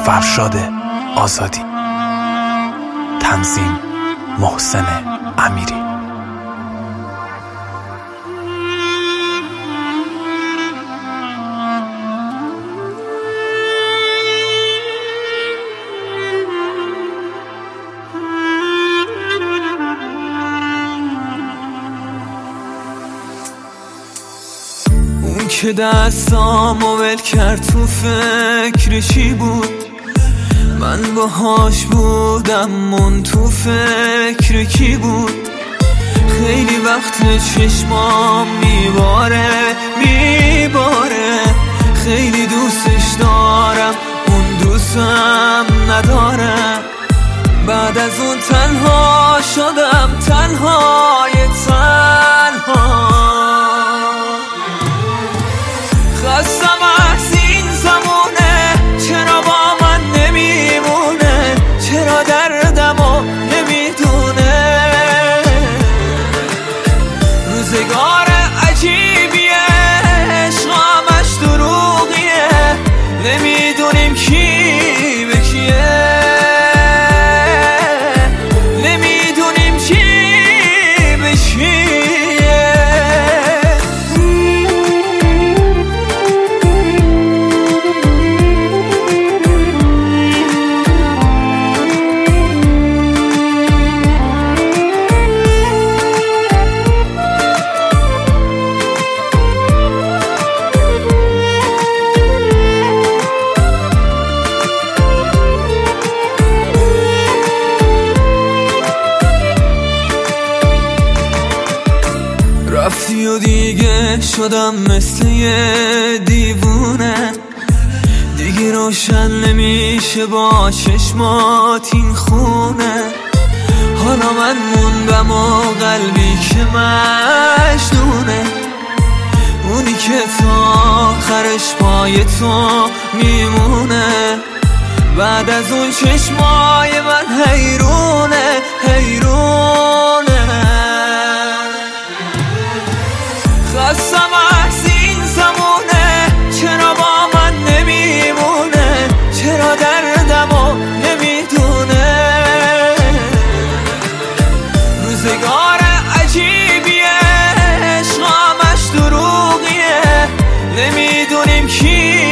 فرشاد آزادی. تنظیم محسن امیری. اون که دستامو ول کرد تو فکر چی بود، من باهاش بودم من تو فکر کی بود. خیلی وقت چشمام میباره خیلی دوستش دارم اون دوستم نداره. بعد از اون تنها شدم تنهای تنها. خستم از این زمونه، چرا با من نمیمونه، چرا دردمو نمیدونه. روزگار عجیبیه، عشقامش دروغیه، نمیدونیم کی به کیه، نمیدونیم کی به کیه. رفتی و دیگه شدم مثل یه دیوونه، دیگه روشن نمیشه با چشمات این خونه. حالا من موندم و قلبی که مجنونه، اونی که تا آخرش پای تو میمونه. بعد از اون چشمای من حیرونه. خستم از این زمونه، چرا با من نمیمونه، چرا دردمو نمیدونه. روزگار عجیبیه، عشقامش دروغیه، نمیدونیم کی